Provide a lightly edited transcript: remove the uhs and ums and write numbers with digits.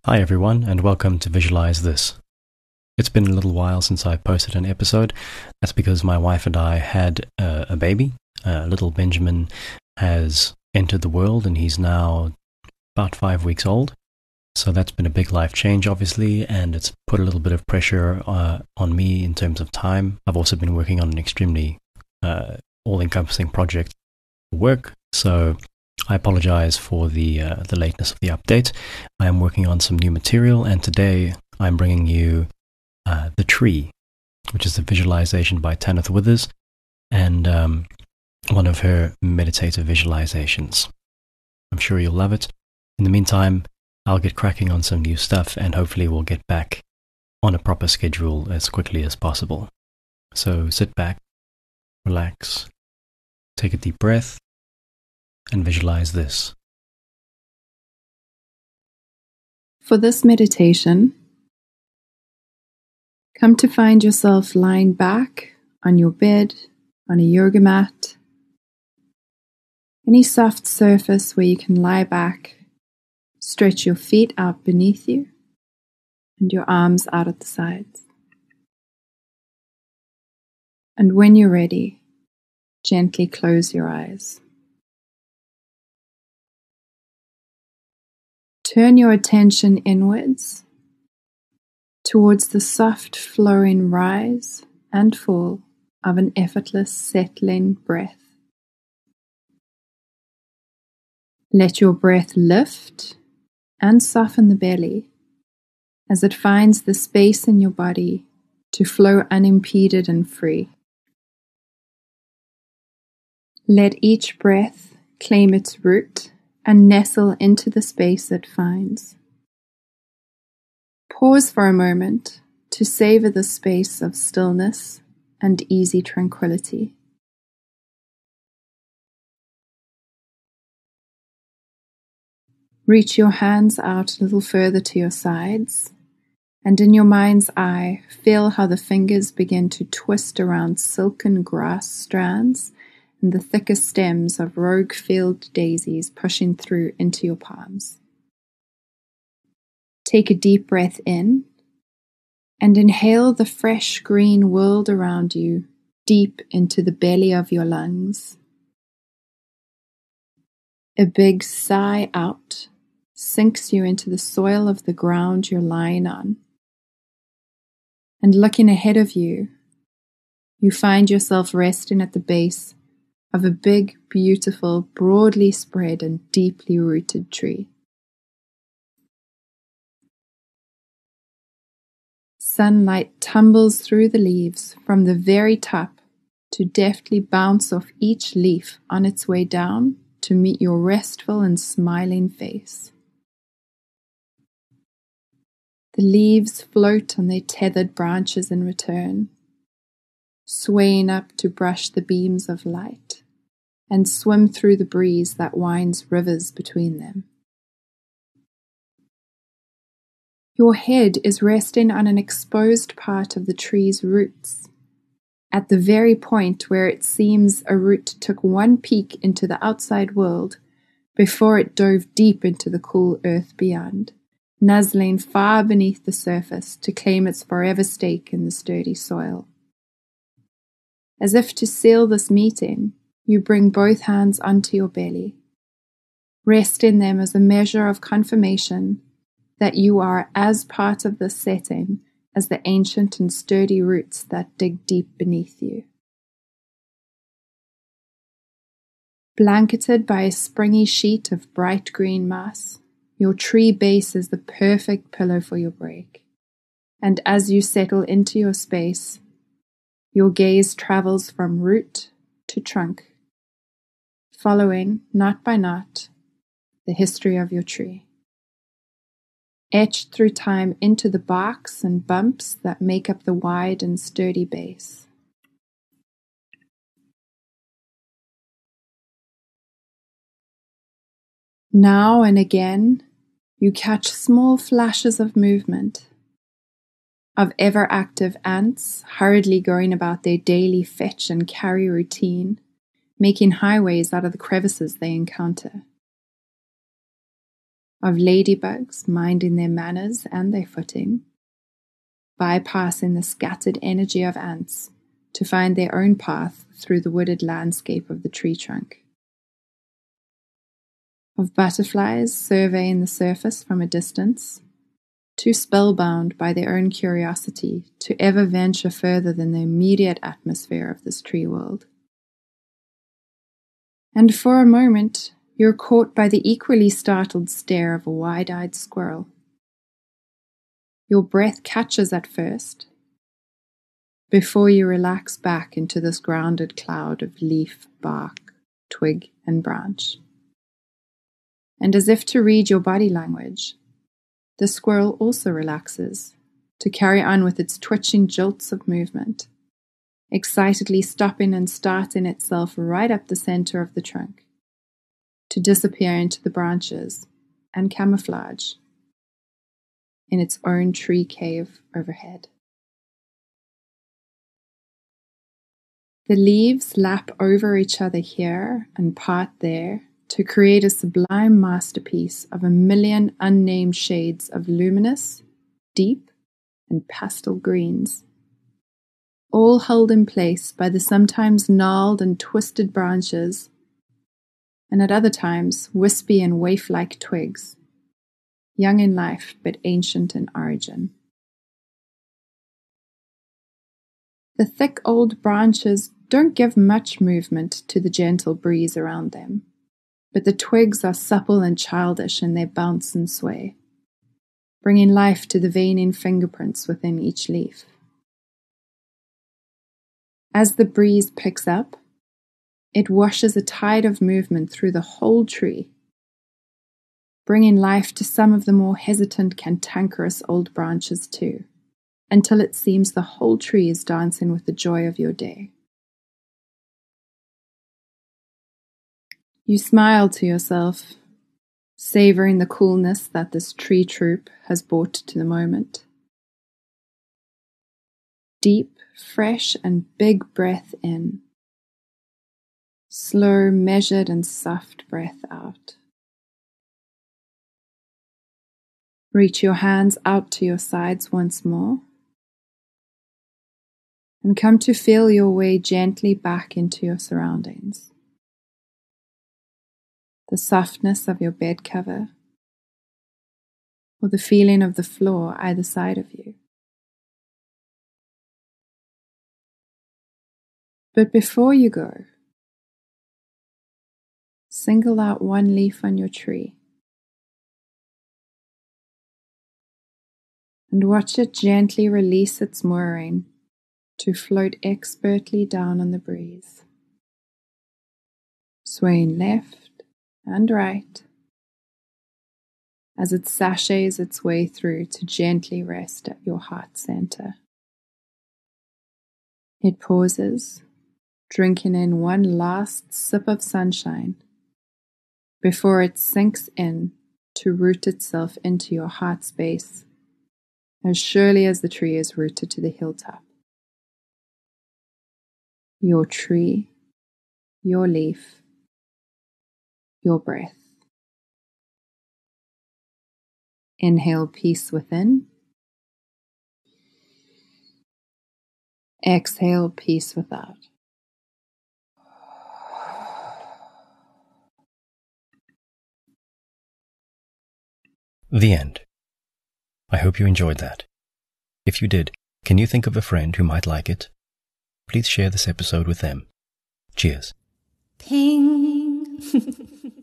Hi everyone, and welcome to Visualize This. It's been a little while since I posted an episode. That's because my wife and I had a baby. Little Benjamin has entered the world and he's now about 5 weeks old. So that's been a big life change, obviously, and it's put a little bit of pressure on me in terms of time. I've also been working on an extremely all-encompassing project for work, so I apologize for the lateness of the update. I am working on some new material, and today I'm bringing you The Tree, which is a visualization by Tanith Withers, and one of her meditative visualizations. I'm sure you'll love it. In the meantime, I'll get cracking on some new stuff, and hopefully we'll get back on a proper schedule as quickly as possible. So sit back, relax, take a deep breath, and visualize this. For this meditation, come to find yourself lying back on your bed, on a yoga mat, any soft surface where you can lie back, stretch your feet out beneath you, and your arms out at the sides. And when you're ready, gently close your eyes. Turn your attention inwards towards the soft flowing rise and fall of an effortless settling breath. Let your breath lift and soften the belly as it finds the space in your body to flow unimpeded and free. Let each breath claim its root and nestle into the space it finds. Pause for a moment to savor the space of stillness and easy tranquility. Reach your hands out a little further to your sides, and in your mind's eye, feel how the fingers begin to twist around silken grass strands and the thicker stems of rogue field daisies pushing through into your palms. Take a deep breath in and inhale the fresh green world around you deep into the belly of your lungs. A big sigh out sinks you into the soil of the ground you're lying on. And looking ahead of you, you find yourself resting at the base of a big, beautiful, broadly spread and deeply rooted tree. Sunlight tumbles through the leaves from the very top to deftly bounce off each leaf on its way down to meet your restful and smiling face. The leaves float on their tethered branches in return, swaying up to brush the beams of light and swim through the breeze that winds rivers between them. Your head is resting on an exposed part of the tree's roots, at the very point where it seems a root took one peek into the outside world before it dove deep into the cool earth beyond, nuzzling far beneath the surface to claim its forever stake in the sturdy soil. As if to seal this meeting, you bring both hands onto your belly. Rest in them as a measure of confirmation that you are as part of this setting as the ancient and sturdy roots that dig deep beneath you. Blanketed by a springy sheet of bright green moss, your tree base is the perfect pillow for your break. And as you settle into your space, your gaze travels from root to trunk, following, knot by knot, the history of your tree, etched through time into the barks and bumps that make up the wide and sturdy base. Now and again, you catch small flashes of movement, of ever-active ants hurriedly going about their daily fetch and carry routine, making highways out of the crevices they encounter. of ladybugs minding their manners and their footing, bypassing the scattered energy of ants to find their own path through the wooded landscape of the tree trunk, of butterflies surveying the surface from a distance, too spellbound by their own curiosity to ever venture further than the immediate atmosphere of this tree world. And for a moment, you're caught by the equally startled stare of a wide-eyed squirrel. Your breath catches at first, before you relax back into this grounded cloud of leaf, bark, twig, and branch. And as if to read your body language, the squirrel also relaxes to carry on with its twitching jolts of movement, excitedly stopping and starting itself right up the center of the trunk, to disappear into the branches and camouflage in its own tree cave overhead. The leaves lap over each other here and part there to create a sublime masterpiece of a million unnamed shades of luminous, deep, and pastel greens, all held in place by the sometimes gnarled and twisted branches, and at other times wispy and waif-like twigs, young in life but ancient in origin. The thick old branches don't give much movement to the gentle breeze around them, but the twigs are supple and childish in their bounce and sway, bringing life to the veining fingerprints within each leaf. As the breeze picks up, it washes a tide of movement through the whole tree, bringing life to some of the more hesitant, cantankerous old branches too, until it seems the whole tree is dancing with the joy of your day. You smile to yourself, savoring the coolness that this tree troop has brought to the moment. Deep, fresh, and big breath in. Slow, measured, and soft breath out. Reach your hands out to your sides once more, and come to feel your way gently back into your surroundings. The softness of your bed cover, or the feeling of the floor either side of you. But before you go, single out one leaf on your tree and watch it gently release its mooring to float expertly down on the breeze, swaying left and right as it sashays its way through to gently rest at your heart center. It pauses, drinking in one last sip of sunshine before it sinks in to root itself into your heart space as surely as the tree is rooted to the hilltop. Your tree, your leaf, your breath. Inhale peace within. Exhale peace without. The end. I hope you enjoyed that. If you did, can you think of a friend who might like it? Please share this episode with them. Cheers. Ping.